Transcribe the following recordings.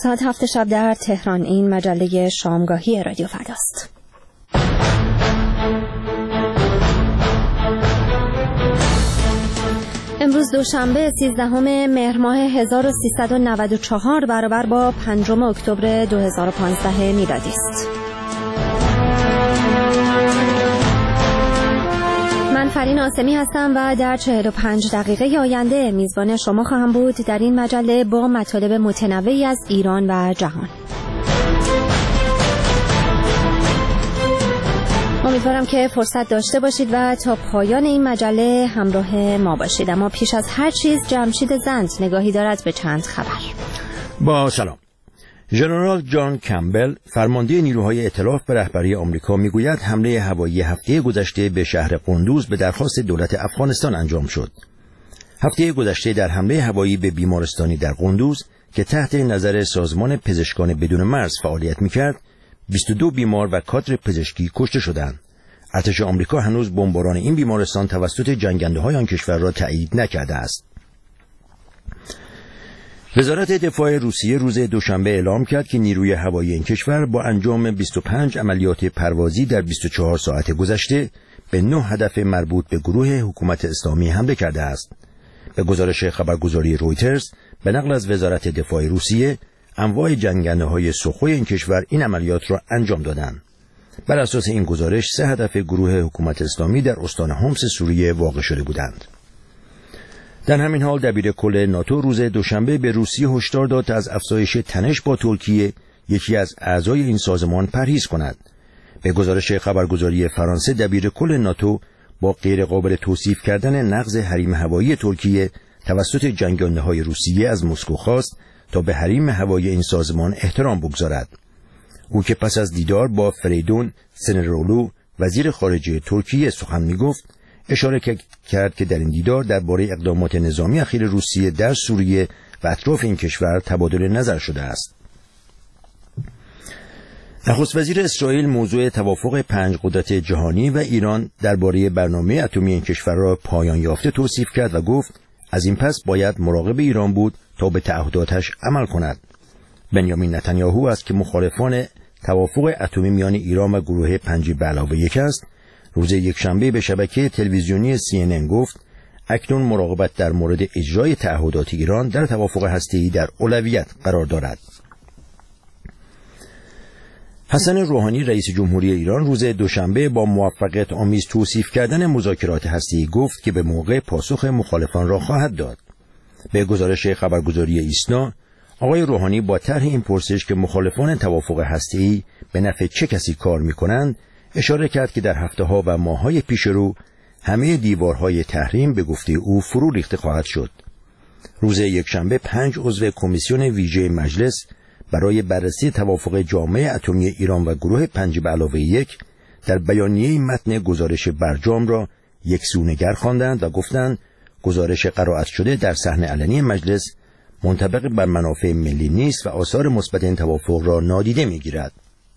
ساعت 7 شب در تهران. این مجله شامگاهی رادیو فرداست. امروز دوشنبه 13 مهر ماه 1394 برابر با 5 اکتبر 2015 میلادی است. من فرین آسمی هستم و در 45 دقیقه آینده میزبان شما خواهم بود در این مجله با مطالب متنوعی از ایران و جهان. امیدوارم که فرصت داشته باشید و تا پایان این مجله همراه ما باشید. اما پیش از هر چیز جمشید زند نگاهی دارد به چند خبر. با سلام. ژنرال جان کمبل فرمانده نیروهای ائتلاف به رهبری آمریکا میگوید حمله هوایی هفته گذشته به شهر قندوز به درخواست دولت افغانستان انجام شد. هفته گذشته در حمله هوایی به بیمارستانی در قندوز که تحت نظر سازمان پزشکان بدون مرز فعالیت میکرد 22 بیمار و کادر پزشکی کشته شدند. ارتش آمریکا هنوز بمباران این بیمارستان توسط جنگنده‌های آن کشور را تایید نکرده است. وزارت دفاع روسیه روز دوشنبه اعلام کرد که نیروی هوایی این کشور با انجام 25 عملیات پروازی در 24 ساعت گذشته به 9 هدف مربوط به گروه حکومت اسلامی حمله کرده است. به گزارش خبرگزاری رویترز به نقل از وزارت دفاع روسیه، انواع جنگنده‌های سخوی این کشور این عملیات را انجام دادند. بر اساس این گزارش 3 هدف گروه حکومت اسلامی در استان حمص سوریه واقع شده بودند. در همین حال دبیرکل ناتو روز دوشنبه به روسیه هشدار داد از افزایش تنش با ترکیه، یکی از اعضای این سازمان، پرهیز کند. به گزارش خبرگزاری فرانسه دبیرکل ناتو با غیرقابل توصیف کردن نقض حریم هوایی ترکیه توسط جنگنده‌های روسیه از مسکو خواست تا به حریم هوایی این سازمان احترام بگذارد. او که پس از دیدار با فریدون سنرولو وزیر خارجه ترکیه سخن می‌گفت، اشاره کرد که در این دیدار درباره اقدامات نظامی اخیر روسیه در سوریه و اطراف این کشور تبادل نظر شده است. نخست وزیر اسرائیل موضوع توافق 5 قدرت جهانی و ایران درباره برنامه اتمی این کشور را پایان یافته توصیف کرد و گفت از این پس باید مراقب ایران بود تا به تعهداتش عمل کند. بنیامین نتانیاهو است که مخالفان توافق اتمی میان ایران و گروه 5+1 است. روز یکشنبه به شبکه تلویزیونی CNN گفت اکنون مراقبت در مورد اجرای تعهدات ایران در توافق هسته‌ای در اولویت قرار دارد. حسن روحانی رئیس جمهوری ایران روز دوشنبه با موفقیت آمیز توصیف کردن مذاکرات هسته‌ای گفت که به موقع پاسخ مخالفان را خواهد داد. به گزارش خبرگزاری ایسنا، آقای روحانی با طرح این پرسش که مخالفان توافق هسته‌ای به نفع چه کسی کار می‌کنند اشاره کرد که در هفته‌ها و ماه‌های پیش رو همه دیوارهای تحریم به گفته او فرو ریخته خواهد شد. روز یکشنبه 5 عضو کمیسیون ویژه مجلس برای بررسی توافق جامعه اتمی ایران و گروه 5+1 در بیانیه متن گزارش برجام را یکسونگر خواندند و گفتند گزارش قرائت شده در صحن علنی مجلس منطبق بر منافع ملی نیست و آثار مثبت این توافق را نادیده می‌گیرد.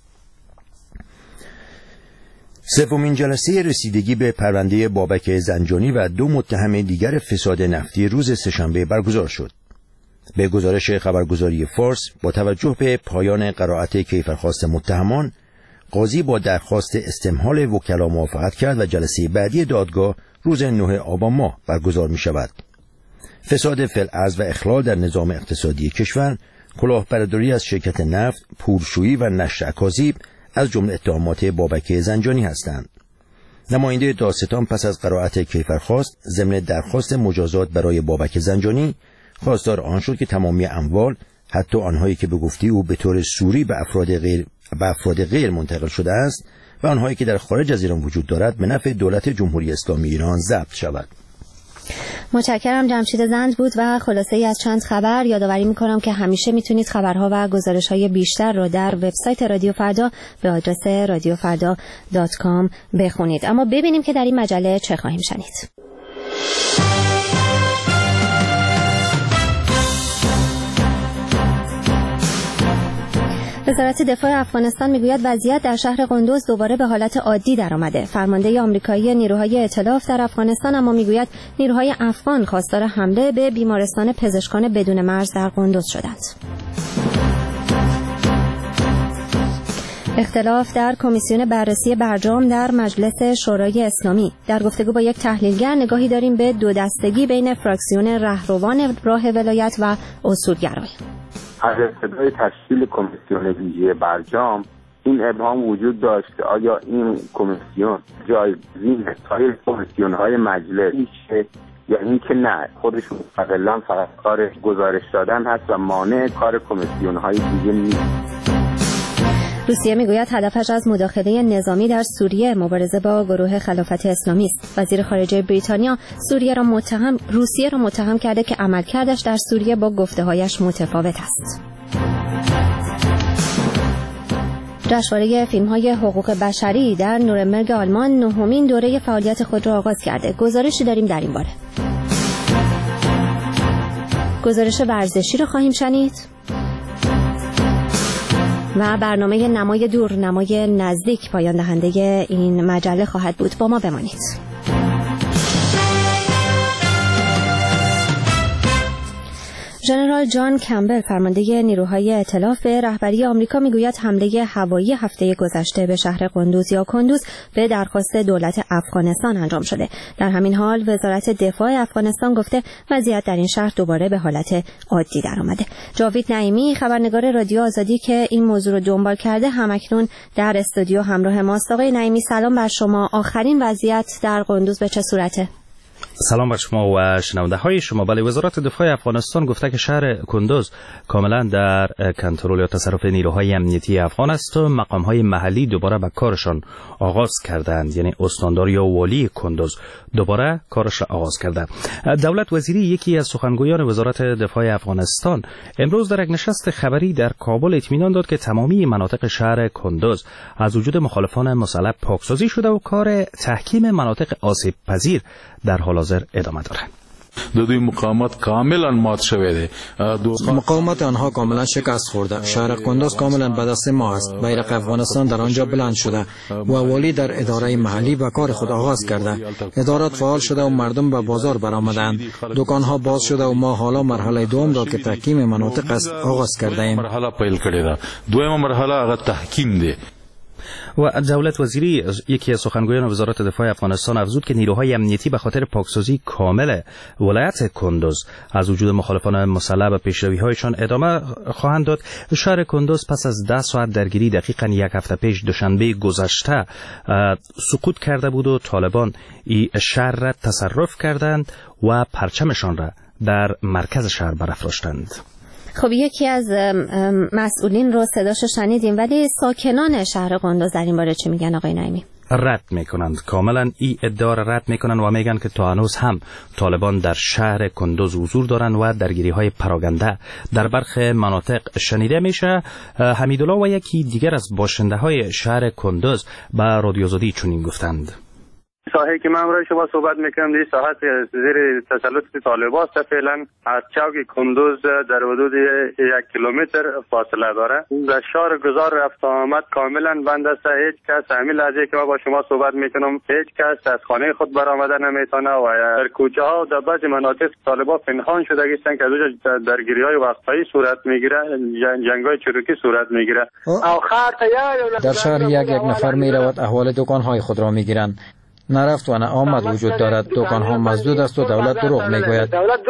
سومین جلسه رسیدگی به پرونده بابک زنجانی و 2 متهم دیگر فساد نفتی روز سه‌شنبه برگزار شد. به گزارش خبرگزاری فارس با توجه به پایان قرائت کیفرخواست متهمان، قاضی با درخواست استمهال وکلا موافقت کرد و جلسه بعدی دادگاه روز 9 آبان ماه برگزار می شود. فساد فی‌الارض و اخلال در نظام اقتصادی کشور، کلاهبرداری از شرکت نفت، پولشویی و نشر اکاذیب از جمله اتهامات بابک زنجانی هستند. نماینده دادستان پس از قرائت کیفرخواست ضمن درخواست مجازات برای بابک زنجانی خواستار آن شد که تمامی اموال، حتی آنهایی که به گفته او به طور سوری به افراد غیر منتقل شده است و آنهایی که در خارج از ایران وجود دارد، به نفع دولت جمهوری اسلامی ایران ضبط شود. متشکرم. جمشید زند بود و خلاصه ای از چند خبر. یادآوری میکنم که همیشه میتونید خبرها و گزارش‌های بیشتر رو در وبسایت رادیو فردا به آدرس radiofarda.com بخونید. اما ببینیم که در این مجله چه خواهیم شنید. وزارت دفاع افغانستان میگوید وضعیت در شهر قندوز دوباره به حالت عادی درآمده. فرمانده آمریکایی نیروهای ائتلاف در افغانستان اما میگوید نیروهای افغان خواستار حمله به بیمارستان پزشکان بدون مرز در قندوز شدند. اختلاف در کمیسیون بررسی برجام در مجلس شورای اسلامی. در گفتگو با یک تحلیلگر نگاهی داریم به دو دستگی بین فراکسیون رهروان راه ولایت و اصولگرایان. از ابتدای تشکیل کمیسیون ویژه برجام این ابهام وجود داشت آیا این کمیسیون جایگزین سایر کمیسیون‌های مجلس میشه یا اینکه نه خودش مستقلاً فقط کار گزارش دادن هست و مانع کار کمیسیون‌های دیگه نیست. روسیه میگوید هدفش از مداخله نظامی در سوریه مبارزه با گروه خلافت اسلامی است. وزیر خارجه بریتانیا روسیه را متهم کرده که عملکردش در سوریه با گفته‌هایش متفاوت است. جشنواره فیلم‌های حقوق بشری در نورنبرگ آلمان نهمین دوره فعالیت خود را آغاز کرده. گزارشی داریم در این باره. گزارش ورزشی را خواهیم شنید و برنامه نمای دور نمای نزدیک پایان دهنده این مجله خواهد بود. با ما بمانید. ژنرال جان کمبل فرمانده نیروهای ائتلاف به رهبری آمریکا میگوید حمله هوایی هفته گذشته به شهر قندوز یا کندوز به درخواست دولت افغانستان انجام شده. در همین حال وزارت دفاع افغانستان گفته وضعیت در این شهر دوباره به حالت عادی درآمده. جاوید نعیمی خبرنگار رادیو آزادی که این موضوع رو دنبال کرده همکنون در استودیو همراه ماست. آقای نعیمی سلام بر شما. آخرین وضعیت در قندوز به چه صورته؟ سلام بر شما و شنونده های شما. بله، وزارت دفاع افغانستان گفته که شهر کندوز کاملا در کنترل یا تصرف نیروهای امنیتی افغان است و مقام های محلی دوباره به کارشان آغاز کردند. یعنی استاندار یا والی کندوز دوباره کارش را آغاز کرده. دولت وزیری یکی از سخنگویان وزارت دفاع افغانستان امروز در یک نشست خبری در کابل اطمینان داد که تمامی مناطق شهر کندوز از وجود مخالفان مسلح پاکسازی شده و کار تحکیم مناطق آسیب پذیر در حال حاضر ادامه داره. دوی مقاومت کاملا مات شده ده. مقاومت آنها کاملا شکست خورده. شهر کندوز کاملا به دست ما است. بیرق افغانستان در آنجا بلند شده و والی در اداره محلی به کار خود آغاز کرده. ادارات فعال شده و مردم به بازار برآمدند. دکانها باز شده و ما حالا مرحله دوم را که تحکیم مناطق است آغاز کرده ایم. مرحله پیل کرده ده. دوم مرحله هغه تحکیم ده. و دولت وزیری یکی از سخنگویان وزارت دفاع افغانستان افزود که نیروهای امنیتی به خاطر پاکسازی کامل ولایت کندوز از وجود مخالفان مسلح و پیشروی‌هایشان ادامه خواهند داد. شهر کندوز پس از 10 ساعت درگیری دقیقاً یک هفته پیش دوشنبه گذشته سقوط کرده بود و طالبان این شهر را تصرف کردند و پرچمشان را در مرکز شهر برافراشتند. خب یکی از مسئولین رو صداشو شنیدیم، ولی ساکنان شهر قندوز در این باره چی میگن آقای نعیمی؟ رد میکنند، کاملا این ادعا را رد میکنند و میگن که تا هنوز هم طالبان در شهر کندوز حضور دارند و درگیری های پراگنده در برخی مناطق شنیده میشه. حمیدالله و یکی دیگر از باشنده های شهر کندوز به رادیو آزادی چنین گفتند: ساحه که من برای شما صحبت میکنم در ساحه زیر تسلط طالبان است. فعلا از چوک کندوز در حدود 1 کیلومتر فاصله داره. در شهر گذار رفت آمد کاملا بند است. هیچ کس همین لحظه که من با شما صحبت میکنم هیچ کس از خانه خود برآمده نمیتونه و در کوچه ها و در بعضی مناطق طالبان پنهان شده هستند که از اونجا درگیری های وقتایی صورت میگیره، جنگ های چروکی صورت میگیره. در شهر یک نفر میرود احوال دکان های خود را میگیرند. نرفت و نه آمد وجود دارد. دکان ها مسدود است و دولت دروغ میگوید.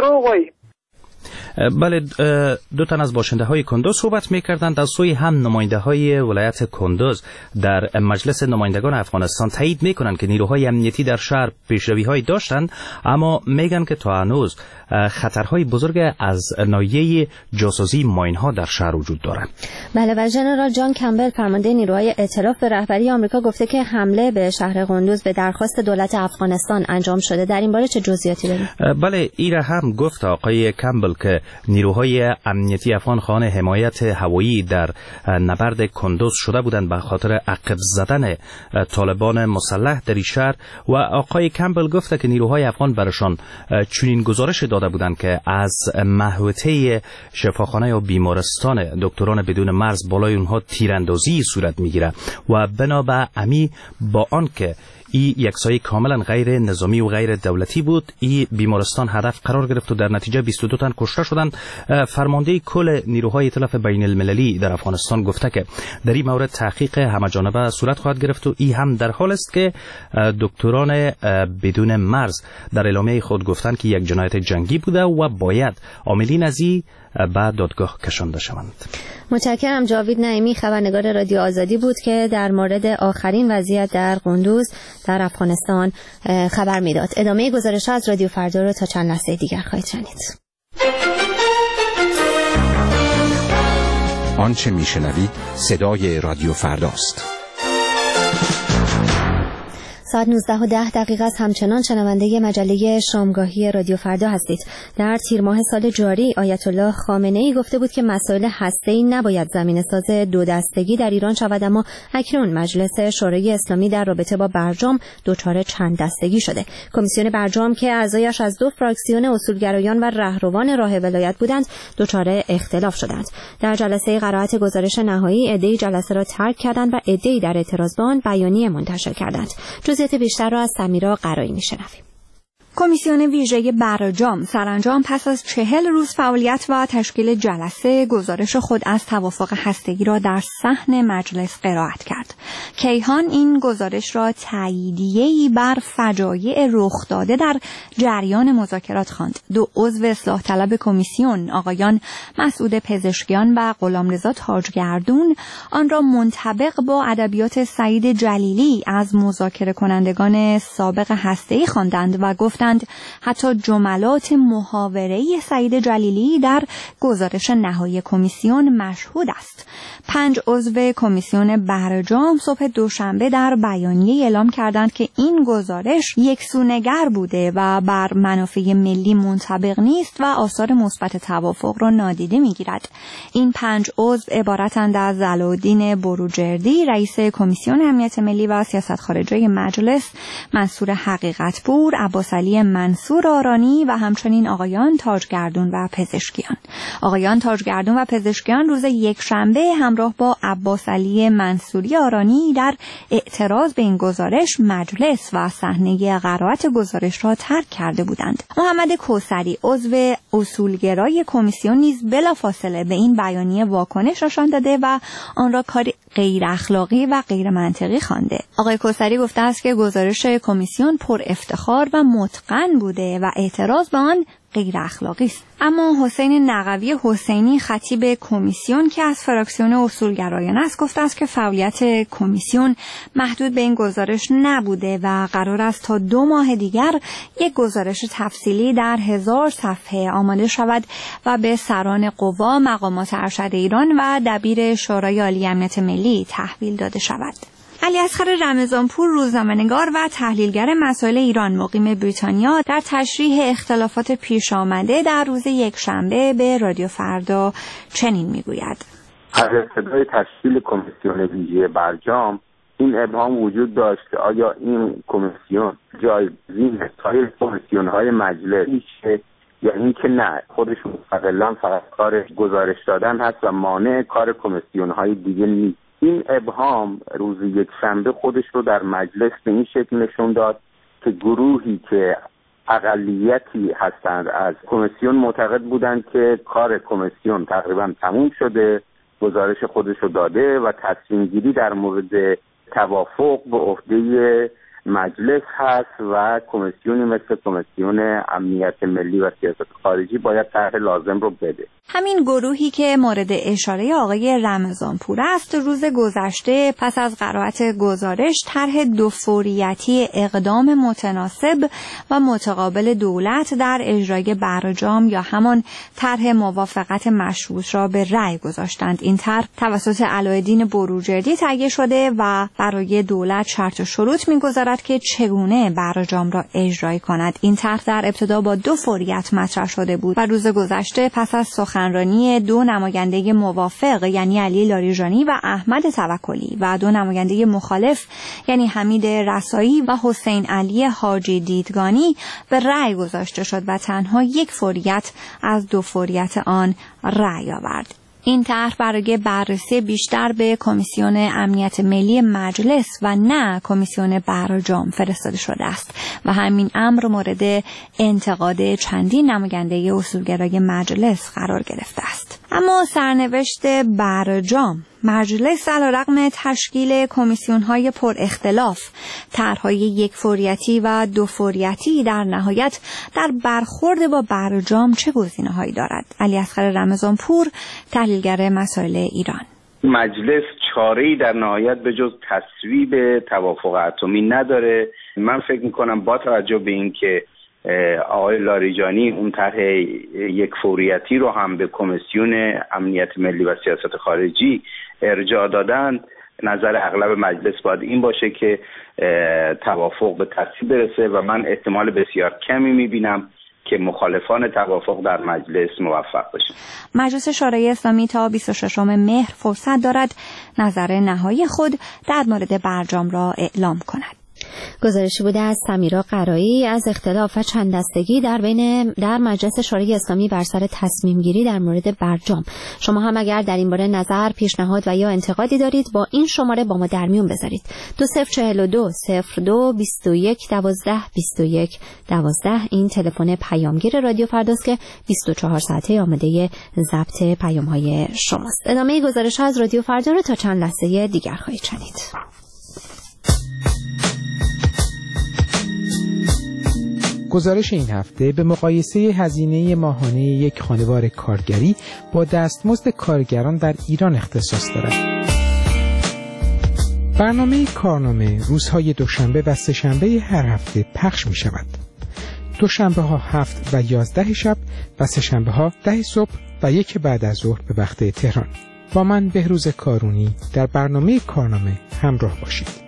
بله، دو تن از باشنده های کندوز صحبت میکردند. از سوی هم نماینده های ولایت کندوز در مجلس نمایندگان افغانستان تایید میکنند که نیروهای امنیتی در شهر پیشروی های داشتند، اما میگن که تا هنوز خطرهای بزرگ از ناحیه جاسوسی ماین ها در شهر وجود دارند. بله، و ژنرال جان کمبل فرمانده نیروهای ائتلاف به رهبری آمریکا گفته که حمله به شهر قندوز به درخواست دولت افغانستان انجام شده. در این باره چه جزئیاتی دارید؟ بله، ایره هم گفت آقای کمبل که نیروهای امنیتی افغان خواهان حمایت هوایی در نبرد کندوز شده بودند به خاطر عقب زدن طالبان مسلح در این شهر. و آقای کمبل گفت که نیروهای افغان برشان چنین گزارش داده بودند که از محوطه شفاخانه یا بیمارستان دکتران بدون مرز بالای اونها تیراندازی صورت میگیره و بنابر امی با آن که این یک سایه کاملا غیر نظامی و غیر دولتی بود. این بیمارستان هدف قرار گرفت و در نتیجه 22 تن کشته شدند. فرمانده کل نیروهای ائتلاف بین المللی در افغانستان گفته که در این مورد تحقیق همه‌جانبه صورت خواهد گرفت و این هم در حال است که دکتران بدون مرز در اعلامیه خود گفتند که یک جنایت جنگی بوده و باید عاملین از این به دادگاه کشانده شوند. متشکرم. جاوید نعیمی خبرنگار رادیو آزادی بود که در مورد آخرین وضعیت در قندوز در افغانستان خبر میداد. ادامه گزارش از رادیو فردا رو تا چند لحظه دیگر خواهید شنید. آنچه میشنوید صدای رادیو فرداست. ساعت 19:10 است. همچنان شنونده مجله شامگاهی رادیو فردا هستید. در تیر ماه سال جاری آیت الله خامنه‌ای گفته بود که مسائل هسته‌ای نباید زمینه‌ساز دو دستگی در ایران شود، اما اکنون مجلس شورای اسلامی در رابطه با برجام دچار چند دستگی شده. کمیسیون برجام که اعضایش از دو فراکسیون اصولگرایان و رهروان راه ولایت بودند دچار اختلاف شدند. در جلسه قرائت گزارش نهایی عده‌ای جلسه را ترک کردند و عده‌ای در اعتراض به آن بیانیه منتشر کردند. جزئیات بیشتر را از سمیرا قرایی میشنویم. کمیسیون ویژه برجام سرانجام پس از 40 روز فعالیت و تشکیل جلسه گزارش خود از توافق هسته‌ای را در صحن مجلس قرائت کرد. کیهان این گزارش را تاییدیه‌ای بر فجایع رخ داده در جریان مذاکرات خواند. دو عضو اصلاح طلب کمیسیون آقایان مسعود پزشکیان و غلامرضا تاجگردون آن را منطبق با ادبیات سعید جلیلی از مذاکره کنندگان سابق هسته‌ای خواندند و گفتند حتی جملات محاوره‌ای سعید جلیلی در گزارش نهایی کمیسیون مشهود است. 5 عضو کمیسیون برجام صبح دوشنبه در بیانیه اعلام کردند که این گزارش یکسونگر بوده و بر منافع ملی منطبق نیست و آثار مثبت توافق را نادیده می‌گیرد. این 5 عضو عبارتند از ضیاءالدین بروجردی رئیس کمیسیون امنیت ملی و سیاست خارجه مجلس، منصور حقیقتپور، عباسعلی منصور آرانی و همچنین آقایان تاجگردون و پزشکیان. آقایان تاجگردون و پزشکیان روز یکشنبه همراه با عباسعلی منصوری آرانی در اعتراض به این گزارش مجلس و صحنه قرائت گزارش را ترک کرده بودند. محمد کوثری عضو اصولگرای کمیسیون نیز بلافاصله به این بیانیه واکنش نشان داده و آن را کاری غیر اخلاقی و غیر منطقی خوانده. آقای کوثری گفته است که گزارش کمیسیون پر افتخار و متقن بوده و اعتراض به آن غیر اخلاقی است. اما حسین نقوی حسینی خطیب کمیسیون که از فراکسیون اصولگرایان است گفته است که فعالیت کمیسیون محدود به این گزارش نبوده و قرار است تا 2 ماه دیگر یک گزارش تفصیلی در 1000 صفحه آماده شود و به سران قوا، مقامات ارشد ایران و دبیر شورای عالی امنیت ملی تحویل داده شود. علیاصغر رمضانپور روزنامه‌نگار و تحلیلگر مسائل ایران مقیم بریتانیا در تشریح اختلافات پیش آمده در روز یکشنبه به رادیو فردا چنین میگوید: از ابتدای تشکیل کمیسیون ویژه برجام این ابهام وجود داشت که آیا این کمیسیون جایگزین سایر کمیسیون‌های مجلس میشه یا اینکه نه خودش مستقلاً فقط کار گزارش دادن هست و مانع کار کمیسیون‌های دیگه نیست. این ابهام روز یکشنبه خودش رو در مجلس به این شکل نشون داد که گروهی که اقلیتی هستند از کمیسیون معتقد بودند که کار کمیسیون تقریبا تموم شده، گزارش خودش رو داده و تصمیم گیری در مورد توافق به عهده مجلس هست و کمیسیونی مثل کمیسیون امنیت ملی و سیاست خارجی باید طرح لازم رو بده. همین گروهی که مورد اشاره آقای رمضانپور است روز گذشته پس از قرائت گزارش طرح دوفوریتی اقدام متناسب و متقابل دولت در اجرای برجام یا همان طرح موافقت مشروط را به رأی گذاشتند. این طرح توسط علاءالدین بروجردی تهیه شده و برای دولت شرط و شروط می‌گذارد که چگونه برجام را اجرایی کند. این طرح در ابتدا با 2 فوریت مطرح شده بود و روز گذشته پس از سخنرانی 2 نماینده موافق یعنی علی لاریجانی و احمد توکلی و 2 نماینده مخالف یعنی حمید رسایی و حسین علی حاجی دیدگانی به رأی گذاشته شد و تنها 1 فوریت از 2 فوریت آن رأی آورد. این طرح برای بررسی بیشتر به کمیسیون امنیت ملی مجلس و نه کمیسیون برجام فرستاده شده است و همین امر مورد انتقاد چندین نماینده اصولگرای مجلس قرار گرفته است. اما سرنوشت برجام، مجلس علیرغم تشکیل کمیسیون‌های پر اختلاف، طرح‌های یک فوریتی و دو فوریتی، در نهایت در برخورد با برجام چه گزینه‌هایی دارد؟ علی اصغر رمضانپور، تحلیلگر مسائل ایران. مجلس چاره‌ای در نهایت به جز تصویب توافق اتمی نداره. من فکر می‌کنم با توجه به اینکه آقای لاریجانی اون طرح یک فوریتی رو هم به کمیسیون امنیت ملی و سیاست خارجی ارجاع دادن، نظر اغلب مجلس باید این باشه که توافق به تصویب برسه و من احتمال بسیار کمی میبینم که مخالفان توافق در مجلس موفق باشن. مجلس شورای اسلامی تا 26 مهر فرصت دارد نظر نهایی خود در مورد برجام را اعلام کند. گزارشی بوده از سمیرا قرایی از اختلاف و چند دستگی در مجلس شورای اسلامی بر سر تصمیم گیری در مورد برجام. شما هم اگر در این باره نظر، پیشنهاد و یا انتقادی دارید با این شماره با ما در میون بذارید. 2042 02 21 12 21 12 این تلفن پیامگیر رادیو فرداست که 24 ساعته آماده ضبط پیام‌های شماست. ادامه گزارش از رادیو فردا رو تا چند لحظه دیگر خواهید شنید. گزارش این هفته به مقایسه هزینه ماهانه یک خانوار کارگری با دستمزد کارگران در ایران اختصاص دارد. برنامه کارنامه روزهای دوشنبه و سه‌شنبه هر هفته پخش می شود. دوشنبه ها 7 و 11 شب و سه‌شنبه ها 10 صبح و 1 بعد از ظهر به وقت تهران. با من بهروز کارونی در برنامه کارنامه همراه باشید.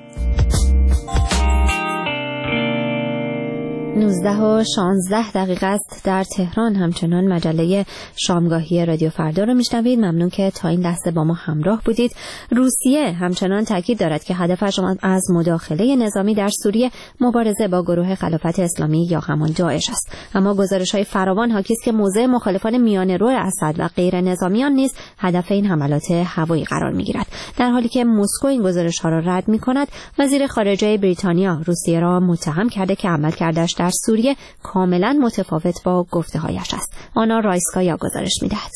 19 و 16 دقیقه است در تهران. همچنان مجله شامگاهی رادیو فردا رو میشنوید. ممنون که تا این لحظه با ما همراه بودید. روسیه همچنان تاکید دارد که هدفش از مداخله نظامی در سوریه مبارزه با گروه خلافت اسلامی یا همان داعش است. اما گزارش‌های فراوان حاکی است که موضع مخالفان میانه‌رو اسد و غیر نظامیان نیز هدف این حملات هوایی قرار می‌گیرد. در حالی که مسکو این گزارش‌ها را رد می‌کند، وزیر خارجه بریتانیا روسیه را متهم کرده که عملکردش در سوریه کاملا متفاوت با گفته‌هایش است. آنا رایسکایا گزارش می‌دهد.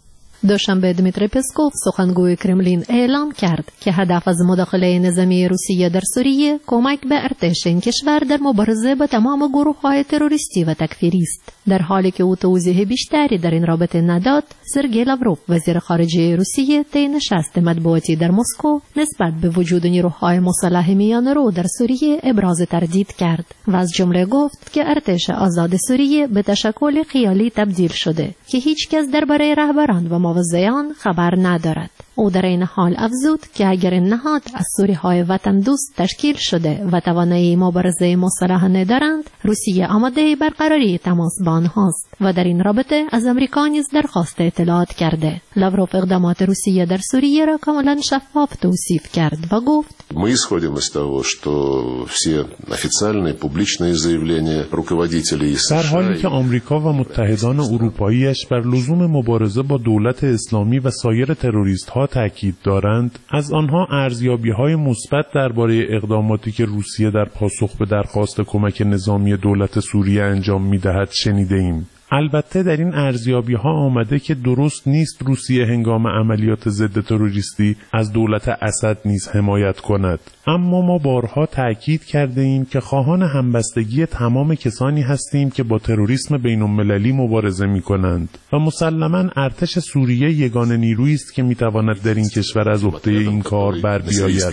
دوشنبه دمیتری پسکوف سخنگوی کرملین اعلام کرد که هدف از مداخله نظامی روسیه در سوریه کمک به ارتش این کشور در مبارزه با تمام گروه‌های تروریستی و تکفیری است. در حالی که او توضیح بیشتری در این رابطه نداد، سرگئی لاوروف وزیر خارجه روسیه طی نشست مطبوعاتی در مسکو نسبت به وجود نیروهای مسلح میانه‌رو در سوریه ابراز تردید کرد و از جمله گفت که ارتش آزاد سوریه به تشکل خیالی تبدیل شده که هیچ کس درباره رهبران و موضعان خبر ندارد. او در این حال افزود که اگر این نهاد از سوریهای وطن دوست تشکیل شده و توانایی مبارزه مسلح ندارند، روسیه آماده برقراری تماس با آنهاست و در این رابطه از امریکا نیز درخواست اطلاعات کرده. لاوروف اقدامات روسیه در سوریه را کاملا شفاف توصیف کرد و گفت: Мы исходим из того, что все официальные публичные заявления руководителей США در حالی که آمریکا و متحدان اروپایی‌اش بر لزوم مبارزه با دولت اسلامی و سایر تروریست‌ها تاکید دارند، از آنها ارزیابی‌های مثبت درباره اقداماتی که روسیه در پاسخ به درخواست کمک نظامی دولت سوریه انجام می‌دهد شنیده‌ایم. البته در این ارزیابی‌ها آمده که درست نیست روسیه هنگام عملیات ضد تروریستی از دولت اسد نیز حمایت کند، اما ما بارها تأکید کرده ایم که خواهان همبستگی تمام کسانی هستیم که با تروریسم بین‌المللی مبارزه می‌کنند و مسلماً ارتش سوریه یگانه نیرویی است که می‌تواند در این کشور از عهده این کار بر بیاید.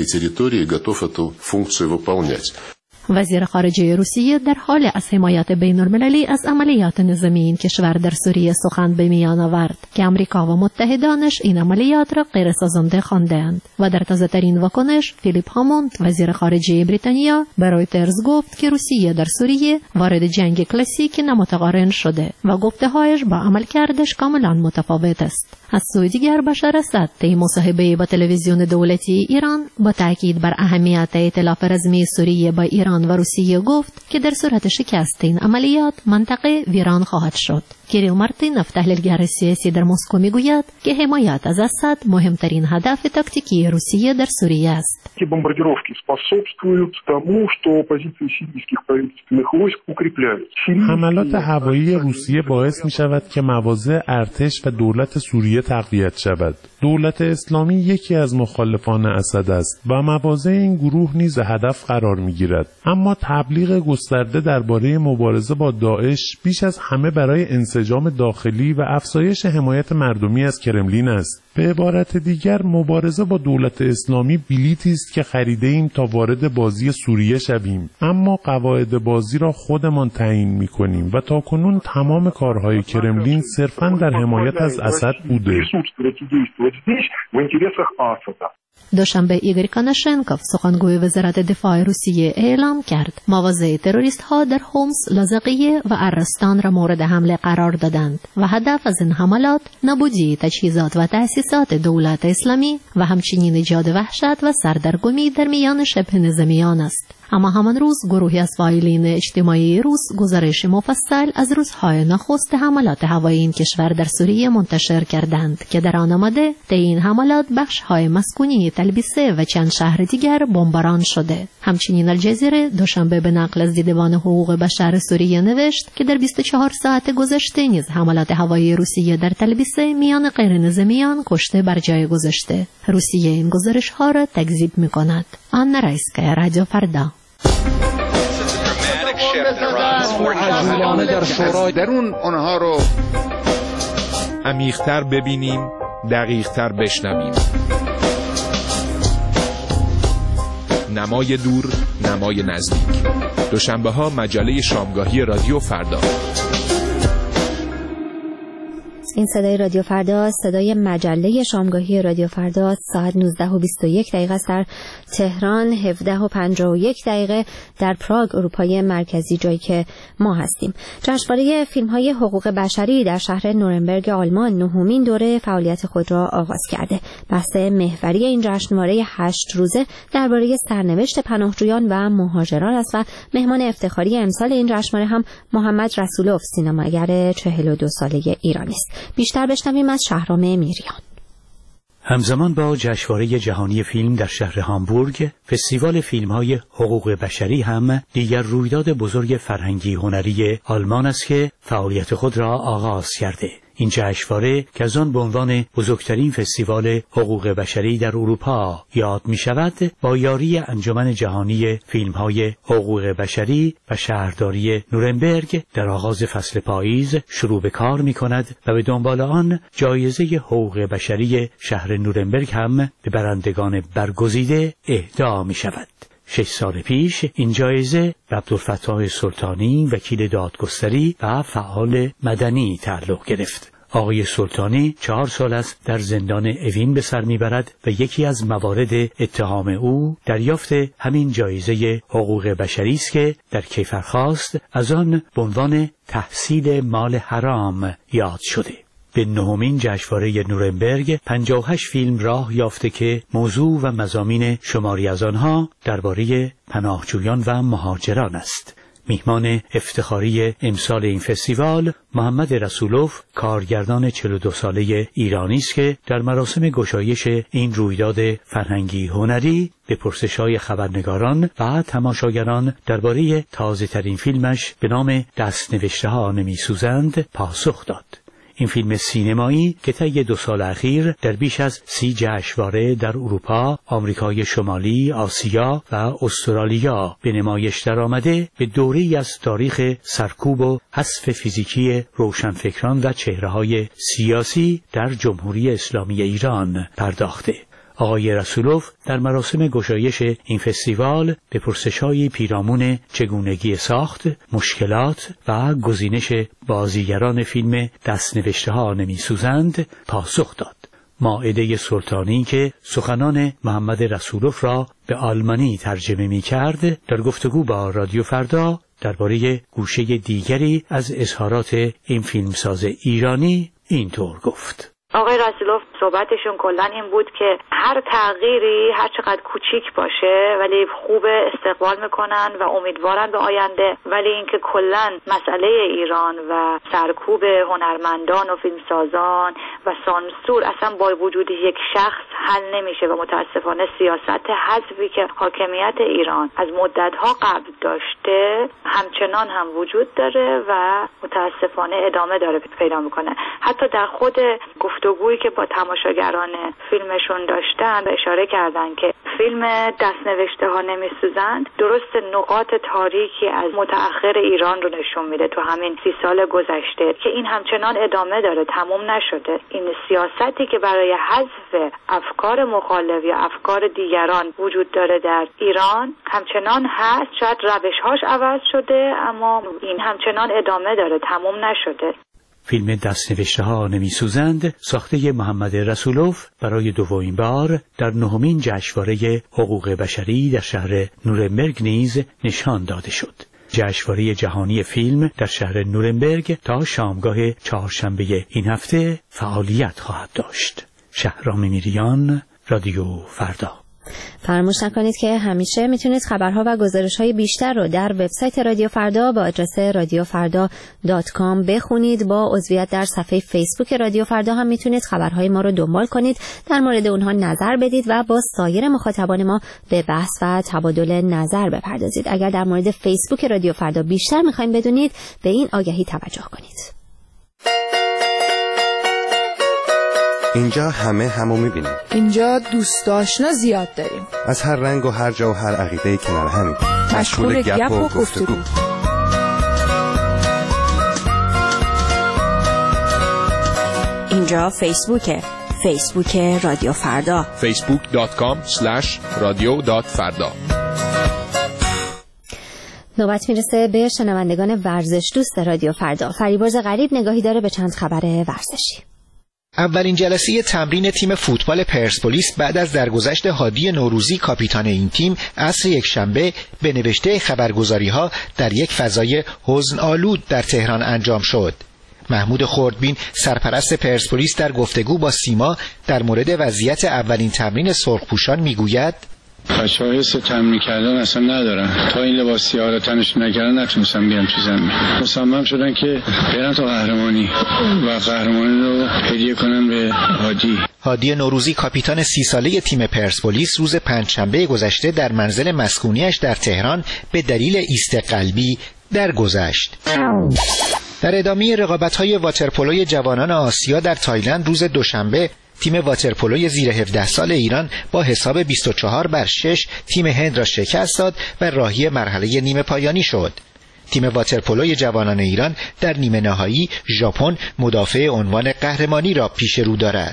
وزیر خارجه روسیه در حال از حمایت بین‌المللی از عملیات نظامی این کشور در سوریه سخن به میان آورد که آمریکا و متحدانش این عملیات را غیر سازنده خواندند و در تازه‌ترین واکنش فیلیپ هاموند وزیر خارجه بریتانیا به رویترز گفت که روسیه در سوریه وارد جنگ کلاسیک نامتقارن شده و گفته‌هایش با عملکردش کاملا متفاوت است. از سوی دیگر بشار اسد طی مصاحبه با تلویزیون دولتی ایران با تاکید بر اهمیت ائتلاف رزمی سوریه با ایران ایران و روسیه گفت که در صورت شکست این عملیات منطقه ویران خواهد شد. کیریل مارتینوف تحلیلگر سیاسی در مسکو میگوید که حمایت از اسد مهمترین هدف تاکتیکی روسیه در سوریه است. حملات هوایی روسیه باعث می شود که مواضع ارتش و دولت سوریه تقویت شود. دولت اسلامی یکی از مخالفان اسد است و مواضع این گروه نیز هدف قرار می گیرد. اما تبلیغ گسترده درباره مبارزه با داعش بیش از همه برای انسجام داخلی و افزایش حمایت مردمی از کرملین است. به عبارت دیگر مبارزه با دولت اسلامی بلیطی است که خریده ایم تا وارد بازی سوریه شویم، اما قواعد بازی را خودمان تعیین می‌کنیم و تاکنون تمام کارهای کرملین صرفاً در حمایت از اسد بوده. دوشنبه ایگور کاناشنکوف سخنگوی وزارت دفاع روسیه اعلام کرد مواضع تروریست ها در هومس، لاذقیه و ارستان را مورد حمله قرار دادند و هدف از این حملات نابودی تجهیزات و تأسیسات دولت اسلامی و همچنین ایجاد وحشت و سردرگمی در میان شبه نظامیان است. اما همان روز گروهی از فاعلین اجتماعی روس گزارش مفصل از روزهای نخست حملات هوایی این کشور در سوریه منتشر کردند که در آن آمده طی این حملات بخش‌های مسکونی تلبیسه و چند شهر دیگر بمباران شده. همچنین الجزیره دوشنبه به نقل از دیدبان حقوق بشر سوریه نوشت که در 24 ساعت گذشته نیز حملات هوایی روسیه در تلبیسه میان غیر نظامیان کشته بر جای گذاشته. روسیه این گزارش‌ها را تکذیب می‌کند. آنا رایسکایا، رادیو فردا. درون آنها رو عمیق‌تر ببینیم، دقیق‌تر بشنویم. نمای دور، نمای نزدیک. دوشنبه‌ها مجله شامگاهی رادیو فردا. این صدای رادیو فردا، صدای مجله شامگاهی رادیو فردا. ساعت 19:21 است در تهران، 17:51 در پراگ اروپای مرکزی جایی که ما هستیم. جشنواره فیلم‌های حقوق بشری در شهر نورنبرگ آلمان نهمین دوره فعالیت خود را آغاز کرده. بحث محوری این جشنواره 8 روزه درباره سرنوشت پناهجویان و مهاجران است و مهمان افتخاری امسال این جشنواره هم محمد رسولوف، سینماگر 42 ساله ایرانی است. بیشتر بشنویم از شهرام میریان. همزمان با جشنواره جهانی فیلم در شهر هامبورگ، فستیوال فیلم‌های حقوق بشری هم دیگر رویداد بزرگ فرهنگی هنری آلمان است که فعالیت خود را آغاز کرده. این جشنواره که از آن به عنوان بزرگترین فستیوال حقوق بشری در اروپا یاد می شود، با یاری انجمن جهانی فیلم‌های حقوق بشری و شهرداری نورنبرگ در آغاز فصل پاییز شروع به کار می کند و به دنبال آن جایزه حقوق بشری شهر نورنبرگ هم به برندگان برگزیده اهدا می شود. 6 سال پیش این جایزه به عبدالفتاح سلطانی، وکیل دادگستری و فعال مدنی تعلق گرفت. آقای سلطانی 4 سال است در زندان اوین به سر میبرد و یکی از موارد اتهام او دریافت همین جایزه حقوق بشری است که در کیفرخواست از آن به عنوان تحصیل مال حرام یاد شده. به نهمین جشنواره نورنبرگ 58 فیلم راه یافته که موضوع و مضامین شماری از آنها درباره پناهجویان و مهاجران است. میهمان افتخاری امسال این فستیوال محمد رسولوف، کارگردان 42 ساله ایرانی است که در مراسم گشایش این رویداد فرهنگی هنری به پرسش‌های خبرنگاران و تماشاگران درباره تازه‌ترین فیلمش به نام دست‌نوشته‌ها نمی‌سوزند پاسخ داد. این فیلم سینمایی که طی 2 سال اخیر در بیش از 30 جشنواره در اروپا، آمریکای شمالی، آسیا و استرالیا به نمایش درآمده، به دوره‌ای از تاریخ سرکوب و حذف فیزیکی روشنفکران و چهره‌های سیاسی در جمهوری اسلامی ایران پرداخته. آقای رسولوف در مراسم گشایش این فستیوال به پرسش‌های پیرامون چگونگی ساخت، مشکلات و گزینش بازیگران فیلم دست‌نوشته‌ها نمی‌سوزند پاسخ داد. مائده سلطانی که سخنان محمد رسولوف را به آلمانی ترجمه می‌کرد، در گفتگو با رادیو فردا درباره گوشه دیگری از اظهارات این فیلمساز ایرانی اینطور گفت: آقای رسولوف صحبتشون کلا این بود که هر تغییری هر چقدر کوچیک باشه ولی خوب استقبال میکنن و امیدوارن به آینده، ولی اینکه کلا مسئله ایران و سرکوب هنرمندان و فیلمسازان و سانسور اصلا با وجود یک شخص حل نمیشه و متاسفانه سیاست حذفی که حاکمیت ایران از مدت‌ها قبل داشته همچنان هم وجود داره و متاسفانه ادامه داره پیدا میکنه. حتی در خود گفتگویی که با تماشاگران فیلمشون داشتن اشاره کردن که فیلم دستنوشته ها نمیسوزند درست نقاط تاریکی از متأخر ایران رو نشون میده تو همین 30 سال گذشته که این همچنان ادامه داره، تموم نشده. این سیاستی که برای حذف افکار مخالف یا افکار دیگران وجود داره در ایران همچنان هست، شاید روش‌هاش عوض شده اما این همچنان ادامه داره، تموم نشده. فیلم دستنوشته ها نمیسوزند ساخته محمد رسولوف برای دومین بار در 9مین جشنواره حقوق بشری در شهر نورنبرگ نیز نشان داده شد. جشنواره جهانی فیلم در شهر نورنبرگ تا شامگاه چهارشنبه این هفته فعالیت خواهد داشت. شهرام میریان، رادیو فردا. فراموش نکنید که همیشه میتونید خبرها و گزارش‌های بیشتر رو در وبسایت رادیو فردا با آدرس radiofrda.com بخونید. با عضویت در صفحه فیسبوک رادیو فردا هم میتونید خبرهای ما رو دنبال کنید، در مورد اونها نظر بدید و با سایر مخاطبان ما به بحث و تبادل نظر بپردازید. اگر در مورد فیسبوک رادیو فردا بیشتر میخواین بدونید به این آگهی توجه کنید. اینجا همو میبینیم. اینجا دوست آشنا زیاد داریم. از هر رنگ و هر جا و هر عقیده کنار همین. مشغول گپ و گفتگو. اینجا فیسبوک رادیو فردا. facebook.com/radio.farda. نوبت میرسه به شنوندگان ورزش دوست رادیو فردا. فریبرز غریب نگاهی داره به چند خبر ورزشی. اولین جلسه تمرین تیم فوتبال پرسپولیس بعد از درگذشت هادی نوروزی کاپیتان این تیم عصر یکشنبه به نوشته خبرگزاری‌ها در یک فضای حزن‌آلود در تهران انجام شد. محمود خردبین سرپرست پرسپولیس در گفتگو با سیما در مورد وضعیت اولین تمرین سرخپوشان میگوید: بچه‌ها حس تمرین کردن اصلا ندارن. تا این لباس سیاه رو تنشون نکردن نتونستن بیان تو زمین. مصمم شدن که برن تا قهرمانی و قهرمانی رو هدیه کنن به هادی نوروزی کاپیتان 30 ساله تیم پرسپولیس روز پنجشنبه گذشته در منزل مسکونیش در تهران به دلیل ایست قلبی درگذشت. در ادامه رقابت‌های واترپولوی جوانان آسیا در تایلند روز دوشنبه تیم واترپولوی زیر 17 سال ایران با حساب 24-6 تیم هند را شکست داد و راهی مرحله نیمه پایانی شد. تیم واترپولوی جوانان ایران در نیمه نهایی ژاپن مدافع عنوان قهرمانی را پیش رو دارد.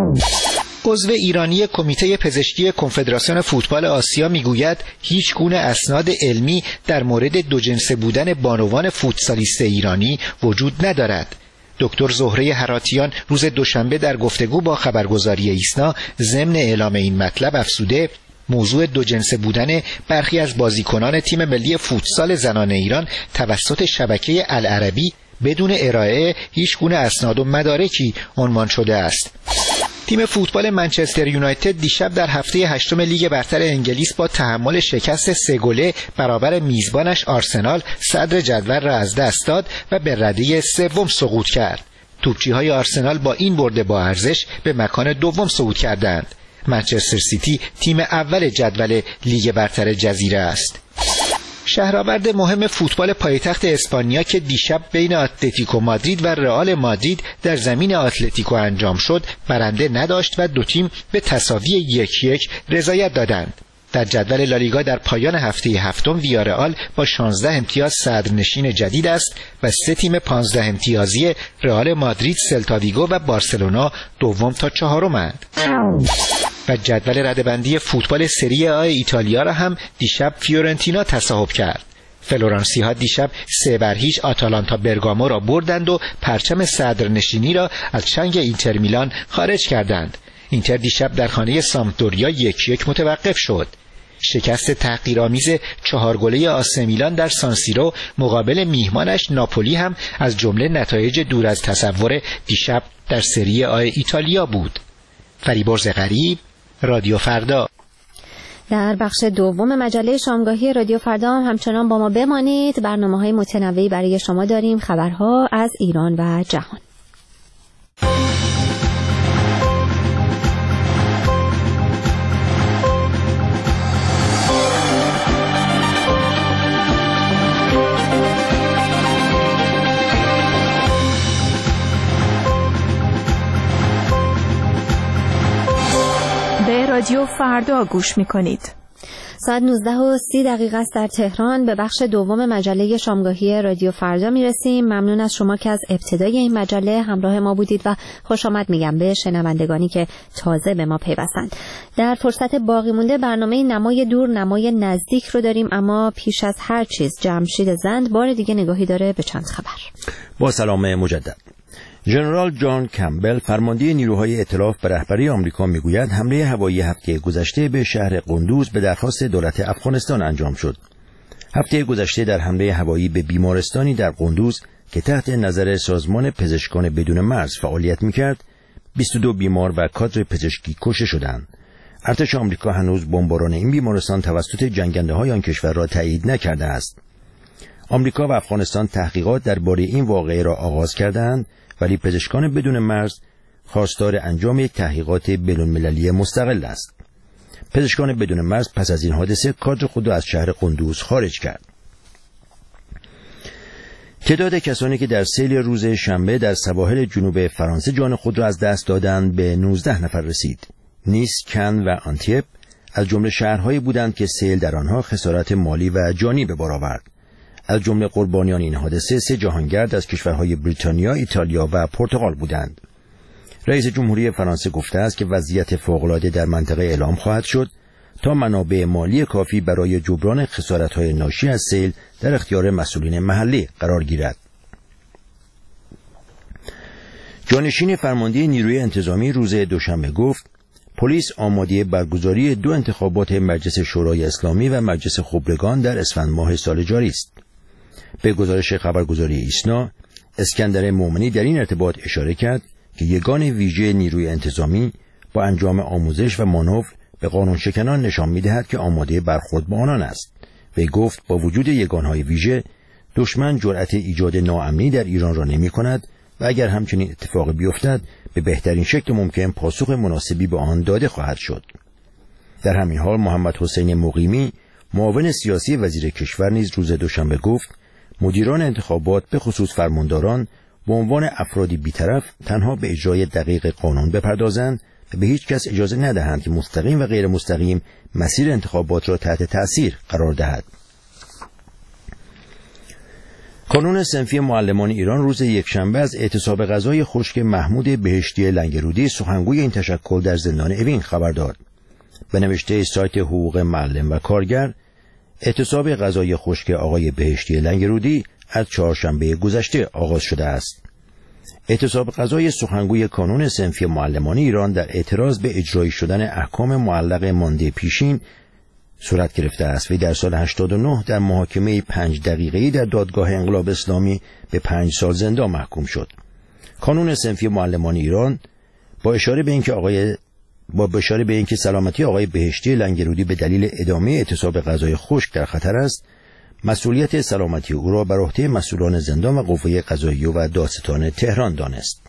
عضو ایرانی کمیته پزشکی کنفدراسیون فوتبال آسیا میگوید هیچ گونه اسناد علمی در مورد دو جنسه بودن بانوان فوتسالیست ایرانی وجود ندارد. دکتر زهره هراتیان روز دوشنبه در گفتگو با خبرگزاری ایسنا ضمن اعلام این مطلب افزوده موضوع دو جنسه بودن برخی از بازیکنان تیم ملی فوتسال زنان ایران توسط شبکه العربی بدون ارائه هیچ گونه اسناد و مدارکی عنوان شده است. تیم فوتبال منچستر یونایتد دیشب در هفته 8 لیگ برتر انگلیس با تحمل شکست 3 گله برابر میزبانش آرسنال صدر جدول را از دست داد و به رده سوم سقوط کرد. توپچی‌های آرسنال با این برد با ارزش به مکان دوم صعود کردند. منچستر سیتی تیم اول جدول لیگ برتر جزیره است. شهرآورد مهم فوتبال پایتخت اسپانیا که دیشب بین اتلتیکو مادرید و رئال مادرید در زمین اتلتیکو انجام شد برنده نداشت و دو تیم به تساوی 1-1 رضایت دادند. در جدول لالیگا در پایان هفته هفتم ویارئال با 16 امتیاز صدرنشین جدید است و 3 تیم 15 امتیازی رئال مادرید، سلتا ویگو و بارسلونا دوم تا چهارم‌اند. و جدول رده‌بندی فوتبال سری آ ایتالیا را هم دیشب فیورنتینا تصاحب کرد. فلورانسی ها دیشب 3-0 آتالانتا برگامو را بردند و پرچم صدرنشینی را از چنگ اینتر میلان خارج کردند. اینتر دیشب در خانه سامپدوریا 1-1 متوقف شد. شکست تحقیرآمیز 4 گله آس میلان در سانسیرو مقابل میهمانش ناپولی هم از جمله نتایج دور از تصور دیشب در سری آ ایتالیا بود. فریبرز غریب، رادیو فردا. در بخش دوم مجله شامگاهی رادیو فردا همچنان با ما بمانید. برنامه‌های متنوعی برای شما داریم، خبرها از ایران و جهان. رادیو فردا گوش می‌کنید. ساعت 19:30 است در تهران. به بخش دوم مجله شامگاهی رادیو فردا میرسیم. ممنون از شما که از ابتدای این مجله همراه ما بودید و خوش آمد میگم به شنوندگانی که تازه به ما پیوستند. در فرصت باقی مونده برنامه نمای دور نمای نزدیک رو داریم، اما پیش از هر چیز جمشید زند بار دیگه نگاهی داره به چند خبر. با سلام مجدد. ژنرال جان کمبل فرمانده نیروهای ائتلاف به رهبری آمریکا میگوید حمله هوایی هفته گذشته به شهر قندوز به درخواست دولت افغانستان انجام شد. هفته گذشته در حمله هوایی به بیمارستانی در قندوز که تحت نظر سازمان پزشکان بدون مرز فعالیت میکرد 22 بیمار و کادر پزشکی کشته شدند. ارتش آمریکا هنوز بمباران این بیمارستان توسط جنگنده‌های آن کشور را تایید نکرده است. آمریکا و افغانستان تحقیقات درباره این واقعه را آغاز کردند، ولی پزشکان بدون مرز خواستار انجام یک تحقیقات بین‌المللی مستقل است. پزشکان بدون مرز پس از این حادثه کادر خود را از شهر قندوز خارج کرد. تعداد کسانی که در سیل روز شنبه در سواحل جنوب فرانسه جان خود را از دست دادند به 19 نفر رسید. نیس، کن و آنتیپ از جمله شهرهایی بودند که سیل در آنها خسارت مالی و جانی به بار آورد. از جمله قربانیان این حادثه 3 جهانگرد از کشورهای بریتانیا، ایتالیا و پرتغال بودند. رئیس جمهوری فرانسه گفته است که وضعیت فوق‌العاده در منطقه اعلام خواهد شد تا منابع مالی کافی برای جبران خسارت‌های ناشی از سیل در اختیار مسئولین محلی قرار گیرد. جانشین فرمانده نیروی انتظامی روز دوشنبه گفت پلیس آماده برگزاری 2 انتخابات مجلس شورای اسلامی و مجلس خبرگان در اسفند ماه سال جاری است. به گزارش خبرگزاری ایسنا، اسکندر مومنی در این ارتباط اشاره کرد که یگان ویژه نیروی انتظامی با انجام آموزش و مانور به قانون شکنان نشان می‌دهد که آماده برخورد با آنان است. وی گفت با وجود یگانهای ویژه دشمن جرأت ایجاد ناامنی در ایران را نمی‌کند و اگر همچنین اتفاقی بیفتد به بهترین شکل ممکن پاسخ مناسبی به آن داده خواهد شد. در همین حال محمد حسین مقیمی معاون سیاسی وزیر کشور نیز روز دوشنبه گفت مدیران انتخابات به خصوص فرمانداران به عنوان افرادی بی‌طرف تنها به اجرای دقیق قانون بپردازند و به هیچ کس اجازه ندهند که مستقیم و غیر مستقیم مسیر انتخابات را تحت تأثیر قرار دهد. کانون صنفی معلمان ایران روز یکشنبه از اعتصاب غذای خشک محمود بهشتی لنگرودی سخنگوی این تشکل در زندان اوین خبر داد. به نوشته سایت حقوق معلم و کارگر، اعتصاب غذای خشک آقای بهشتی لنگرودی از چهارشنبه گذشته آغاز شده است. اعتصاب غذای سخنگوی کانون صنفی معلمان ایران در اعتراض به اجرایی شدن احکام معلق مانده پیشین صورت گرفته است و در سال 89 در محاکمه 5 دقیقه‌ای در دادگاه انقلاب اسلامی به 5 سال زندان محکوم شد. کانون صنفی معلمان ایران با اشاره به اینکه سلامتی آقای بهشتی لنگرودی به دلیل ادامه اعتصاب غذای خشک در خطر است، مسئولیت سلامتی او را بر عهده مسئولان زندان و قوه قضاییه و دادستان تهران دانست.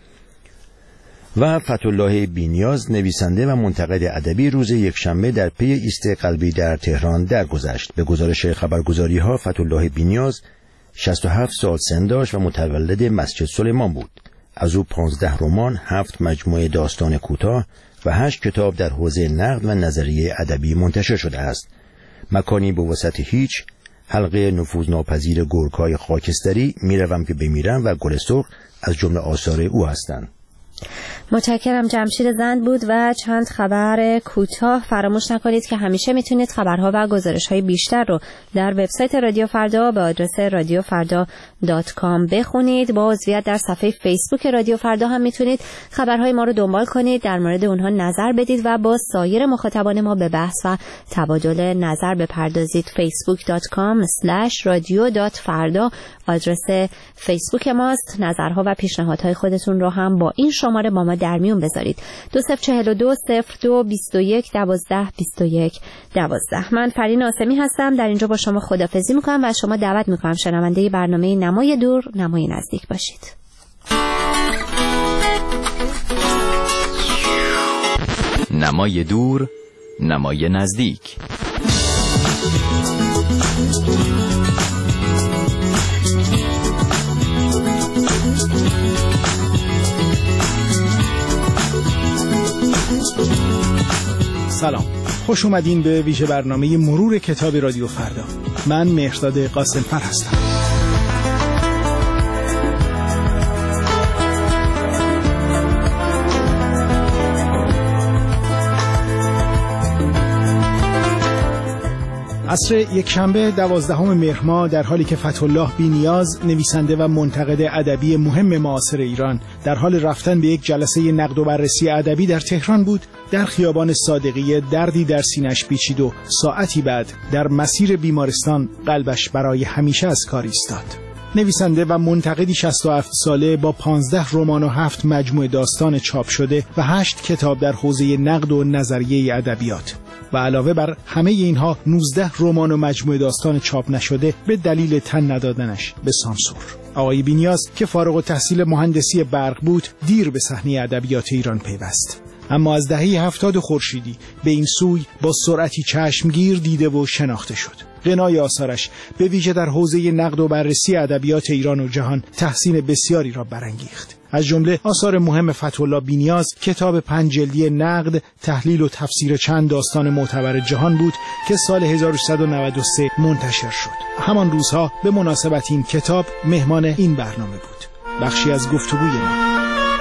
و فتح‌الله بی‌نیاز نویسنده و منتقد ادبی روز یکشنبه در پی ایست قلبی در تهران درگذشت. به گزارش خبرگزاری‌ها فتح‌الله بی‌نیاز 67 سال سن داشت و متولد مسجد سلیمان بود. از او 15 رمان، 7 مجموعه داستان کوتاه و 8 کتاب در حوزه نقد و نظریه ادبی منتشر شده است. مکانی به وسط هیچ، حلقه نفوذناپذیر گورکای خاکستری، میروم که بمیرم و گل سرخ از جمله آثار او هستند. متشکرم. جمشید زند بود و چند خبر کوتاه. فراموش نکنید که همیشه میتونید خبرها و گزارش‌های بیشتر رو در وبسایت رادیو فردا به آدرس radiofarda.com بخونید. با عضویت در صفحه فیسبوک رادیو فردا هم میتونید خبرهای ما رو دنبال کنید، در مورد اونها نظر بدید و با سایر مخاطبان ما به بحث و تبادل نظر بپردازید. facebook.com/radio.farda آدرس فیسبوک ماست. نظرها و پیشنهادهای خودتون رو هم با این شماره با ما در میون بذارید. 2042-02-21-12-21-12. من فرین آسمی هستم، در اینجا با شما خداحافظی میکنم و شما دعوت میکنم شنونده برنامه نمای دور نمای نزدیک باشید. نمای دور نمای نزدیک. سلام، خوش اومدین به ویژه برنامه مرور کتاب رادیو فردا. من مهرداد قاسم‌فر هستم. عصر یکشنبه 12 مهر ماه، در حالی که فتح‌الله بی‌نیاز، نویسنده و منتقد ادبی مهم معاصر ایران، در حال رفتن به یک جلسه نقد و بررسی ادبی در تهران بود، در خیابان صادقیه دردی در سینه‌اش پیچید و ساعتی بعد در مسیر بیمارستان قلبش برای همیشه از کار ایستاد. نویسنده و منتقدی 67 ساله با 15 رمان و 7 مجموعه داستان چاپ شده و 8 کتاب در حوزه نقد و نظریه ادبیات و علاوه بر همه اینها 19 رمان و مجموعه داستان چاپ نشده به دلیل تن ندادنش به سانسور. آقای بی‌نیاز که فارغ التحصیل مهندسی برق بود، دیر به صحنه ادبیات ایران پیوست، اما از دهه 70 خورشیدی به این سوی با سرعتی چشمگیر دیده و شناخته شد. غنای آثارش به ویژه در حوزه نقد و بررسی ادبیات ایران و جهان تحسین بسیاری را برانگیخت. از جمله آثار مهم فتح‌الله بی‌نیاز کتاب 5 جلدی نقد، تحلیل و تفسیر چند داستان معتبر جهان بود که سال 1193 منتشر شد. همان روزها به مناسبت این کتاب مهمان این برنامه بود. بخشی از گفتگوی ما.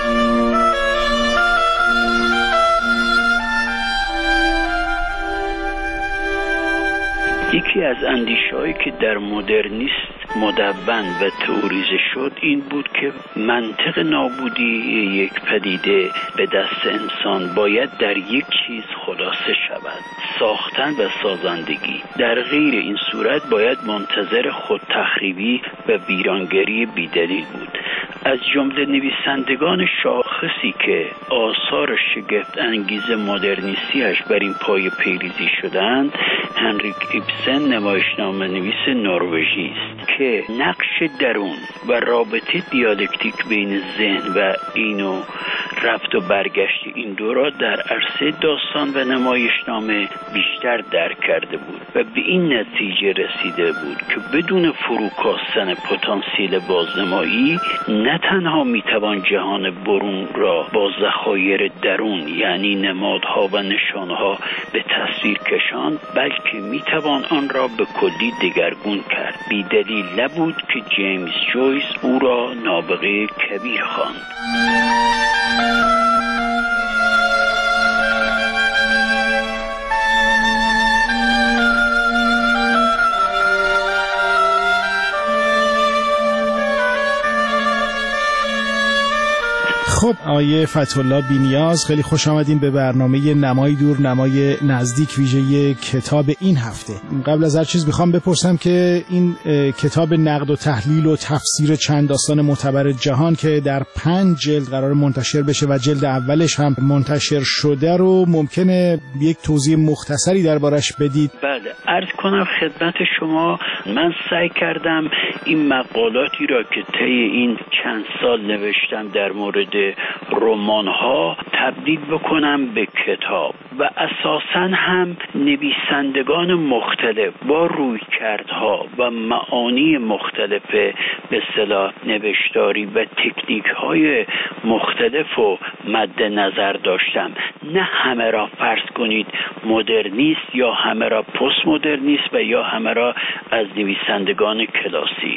یکی از اندیشه‌هایی که در مدرنیست مدون و تئوریزه شد این بود که منطق نابودی یک پدیده به دست انسان باید در یک چیز خلاصه شود: ساختن و سازندگی. در غیر این صورت باید منتظر خود تخریبی و ویرانگری بیدلیل بود. از جمله نویسندگان شاخصی که آثار شگفت انگیز مدرنیستیش بر این پایه پیریزی شدند، هنریک ایبسن نمایشنامه نویس نروژی است که نقش درون و رابطه دیالکتیک بین ذهن و اینو رفت و برگشت این دو را در عرصه داستان و نمایشنامه بیشتر درک کرده بود و به این نتیجه رسیده بود که بدون فروکاستن پتانسیل بازنمایی نه تنها میتوان جهان برون را با ذخایر درون یعنی نمادها و نشانها به تصویر کشاند، بلکه میتوان آن را به کلی دگرگون کرد. بی دلیل نبود که جیمز جویس او را نابغه کبیر خواند. خب آقای فتح‌الله بی‌نیاز، خیلی خوش آمدین به برنامه نمای دور نمای نزدیک ویژه کتاب این هفته. قبل از هر چیز میخوام بپرسم که این کتاب نقد و تحلیل و تفسیر چند داستان معتبر جهان که در 5 جلد قرار منتشر بشه و جلد اولش هم منتشر شده رو ممکنه یک توضیح مختصری دربارش بدید؟ بله، عرض کنم خدمت شما، من سعی کردم این مقالاتی را که طی این چند سال نوشتم در مورد رمان‌ها تبدیل بکنم به کتاب و اساساً هم نویسندگان مختلف با رویکردها و معانی مختلف به اصطلاح نوشتاری و تکنیک‌های مختلف رو مد نظر داشتم. نه همه را فرض کنید مدرنیست یا همه را پست مدرنیست و یا همه را از نویسندگان کلاسیک.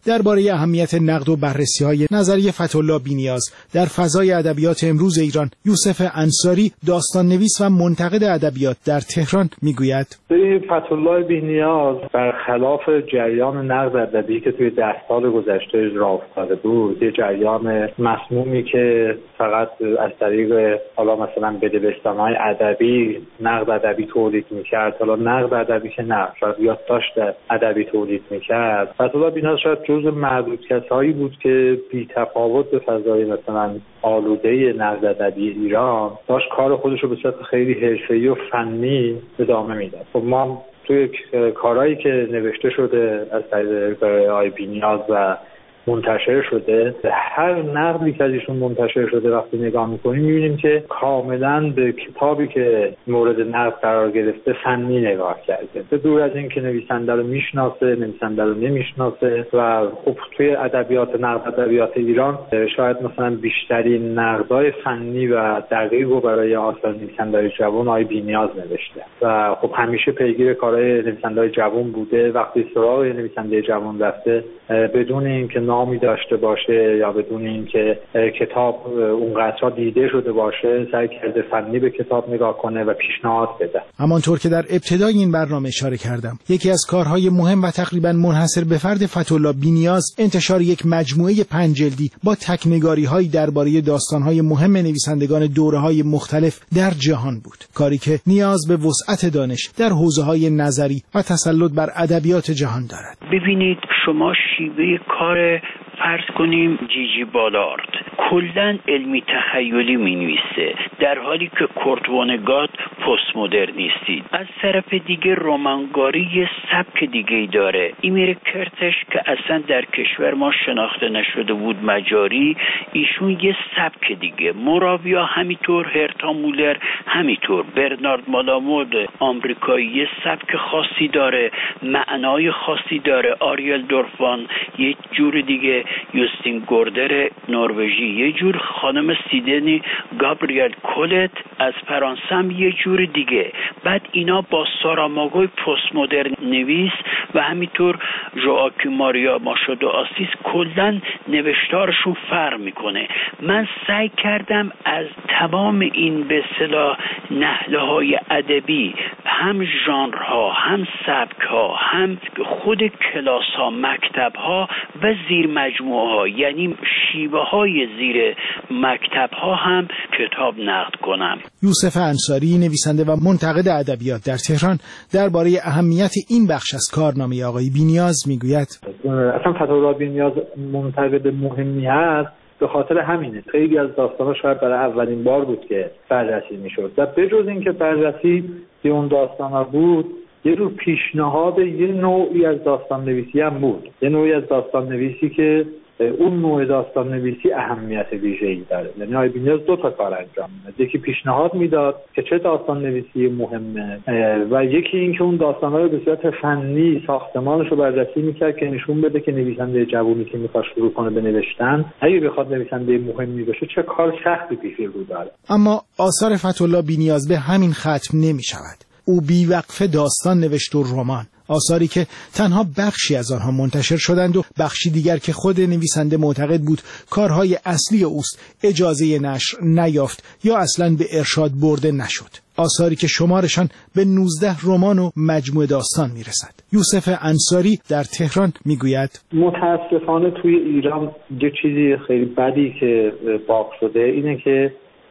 درباره اهمیت نقد و بررسی‌های نظریه فتح‌الله بی‌نیاز در فضای ادبیات امروز ایران، یوسف انصاری، داستان‌نویس و منتقد ادبیات در تهران میگوید: فتح‌الله بی‌نیاز برخلاف جریان نقد ادبی که توی 10 سال گذشته راه افتاده بود، یه جریان مسمومی که فقط از طریق حالا مثلا بدبستان‌های ادبی نقد ادبی تولید می‌کرد، حالا نقد ادبی که نه، شاید یادداشت ادبی تولید می‌کرد. فتح‌الله بی‌نیاز شاید جزو معدود کسایی بود که بی‌تفاوت به فضای مثلا آلوده نقد ادبی ایران داشت کار خودش رو به صورت خیلی حرفه‌ای و فنی ادامه میداد. خب ما توی کارهایی که نوشته شده از طریق آقای بی‌نیاز و منتشر شده، هر نقدی که از ایشون منتشر شده وقتی نگاه میکنیم میبینیم که کاملا به کتابی که مورد نقد قرار گرفته فنی نگاه کرده، به دور از این که نویسنده رو میشناسه، نویسنده رو نمیشناسه. و خب توی ادبیات نقد ادبیات ایران شاید مثلا بیشترین نقدای فنی و دقیق رو برای آثار نویسنده‌های جوان آقای بی‌نیاز نوشته و خب همیشه پیگیر کارهای نویسنده‌های جوان بوده. وقتی سراغ نویسنده جوان رفته بدون اینکه نامی داشته باشه یا بدون اینکه کتاب اونقدر دیده شده باشه، سعی کرده فنی به کتاب نگاه کنه و پیشنهاد بده. همانطور که در ابتدای این برنامه اشاره کردم، یکی از کارهای مهم و تقریبا منحصر به فرد فتح‌الله بی‌نیاز انتشار یک مجموعه 5 جلدی با تک‌نگاری‌هایی درباره داستان‌های مهم نویسندگان دوره‌های مختلف در جهان بود، کاری که نیاز به وسعت دانش در حوزه‌های نظری و تسلط بر ادبیات جهان دارد. ببینید شما شیوه کار فرض کنیم جیجی بالارد کلن علمی تخیلی می نویسه، در حالی که کورت وانگات پست مدرنیستی. از طرف دیگه رومانگاری یه سبک دیگه داره. ایمیر کرتش که اصلا در کشور ما شناخته نشده بود مجاری، ایشون یه سبک دیگه. موراویا همینطور، هرتا مولر همینطور، برنارد مالامود آمریکایی یه سبک خاصی داره، معنای خاصی داره. آریل دورفان یه جور دیگه، یوستین گوردر نروژی یه جور، خانم سیدنی گابریل کولت از فرانسه هم یه جور دیگه. بعد اینا با ساراماگوی پست مدرن نویس و همینطور ژواکیم ماریا ماشادو آسیس کلن نوشتارشون فرق میکنه. من سعی کردم از تمام این به اصطلاح نهله‌های ادبی، هم ژانرها، هم سبک‌ها، هم خود کلاس‌ها، مکتب‌ها و زیر مجموعه‌ها، یعنی شیوه‌های زیر مکتب‌ها هم کتاب نقد کنم. یوسف انصاری، نویسنده و منتقد ادبیات در تهران، درباره اهمیت این بخش از کارنامه آقای بی‌نیاز میگوید: اصلا فتح‌الله بی‌نیاز منتقد مهمی هست به خاطر همینه. خیلی از داستانا شاید برای اولین بار بود که بررسی میشد و به جز اینکه بررسی به اون داستانا بود، یه رو پیشنهاد یه نوعی از داستان نویسی هم بود. یه نوعی از داستان نویسی که اون نوع داستان نویسی اهمیت ویژه‌ای داره. یعنی آقای بی‌نیاز 2 تا کار انجام میداد. یکی پیشنهاد میداد که چه داستان نویسی مهمه و یکی این که اون داستان‌ها رو به صورت فنی ساختمانش رو بررسی میکرد که نشون بده که نویسنده جوونی که میخواد شروع کنه به نوشتن، اگه بخواد نویسنده مهمی بشه چه کار سختی پیش رو داره. اما آثار فتح‌الله بی‌نیاز به همین ختم نمیشود. او بی‌وقفه داستان نوشت و رمان، آثاری که تنها بخشی از آنها منتشر شدند و بخشی دیگر که خود نویسنده معتقد بود کارهای اصلی اوست اجازه نشر نیافت یا اصلاً به ارشاد برده نشد. آثاری که شمارشان به 19 رمان و مجموعه داستان میرسد. یوسف انصاری در تهران میگوید: متاسفانه توی ایران یه چیزی خیلی بدی که باق شده اینه که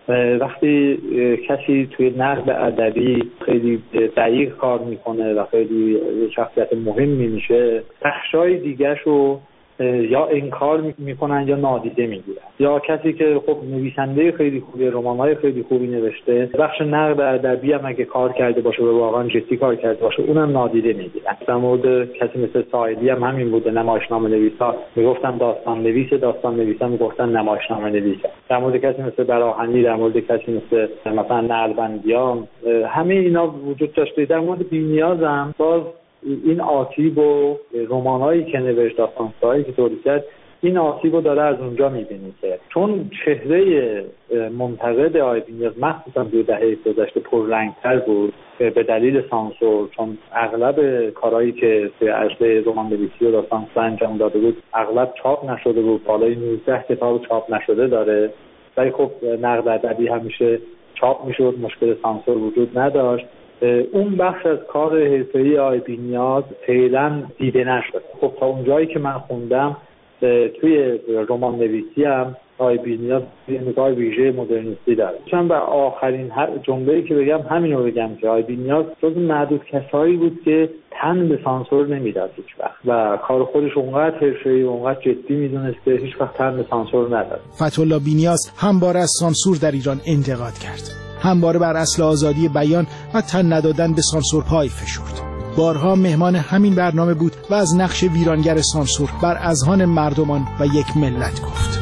وقتی کسی توی نقد ادبی خیلی دقیق کار میکنه و خیلی شخصیت مهمی میشه، بخشای دیگه‌شو یا انکار میکنن یا نادیده میگیرن. یا کسی که خب نویسنده خیلی خوبی، رمان‌های خیلی خوبی نوشته، بخش نقد ادبی هم اگه کار کرده باشه و واقعا جدی کار کرده باشه، اونم نادیده میگیرن. در مورد کسی مثل ساعدی هم همین بوده. نمایشنامه نویسا میگفتن داستان نویسه، داستان نویسا میگفتن نمایشنامه نویسه. در مورد کسی مثل براهنی، در مورد کسی مثلا نعلبندیان، همه اینا وجود داشته. در مورد بی‌نیاز هم باز این آتیب و رمان‌هایی که نوشت، داستان‌هایی که تولید کرد، این آسیب رو داره از اونجا می‌بینی که چون چهره منتقد آقای بینیاز مخصوصا دو دهه گذشته پررنگ‌تر بود به دلیل سانسور، چون اغلب کارهایی که توی عرصه رمان‌نویسی و داستان انجام داده بود اغلب چاپ نشده بود، بالای 19 کتاب چاپ نشده داره، ولی خب نقد ادبی همیشه چاپ میشد، مشکل سانسور وجود نداشت. اون بخش از کار حرفه‌ای آقای بینیاز فعلا دیده نشد. خب تا اونجایی که من خوندم توی رمان نویسی هم آقای بینیاز نگاه ویژه مدرنیستی داره. چون به آخرین جمله‌ای که بگم همینو بگم که آقای بینیاز جز معدود کسایی بود که تن به سانسور نمیداد هیچ وقت و کار خودش اونقدر حرفه‌ای و اونقدر جدی میدونسته هیچ وقت تن به سانسور نداد. فتح‌الله بینیاز همواره از سانسور در ایران انتقاد کرد. همواره بر اصل آزادی بیان و تن ندادن به سانسور پای فشرد. بارها مهمان همین برنامه بود و از نقش ویرانگر سانسور بر اذهان مردمان و یک ملت گفت.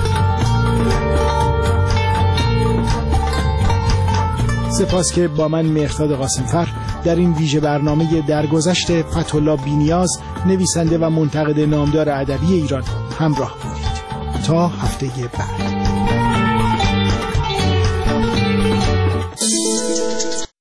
سپاس که با من مهرداد قاسمفر در این ویژه برنامه درگذشت فتح‌الله بینیاز، نویسنده و منتقد نامدار ادبی ایران همراه بودید. تا هفته بعد.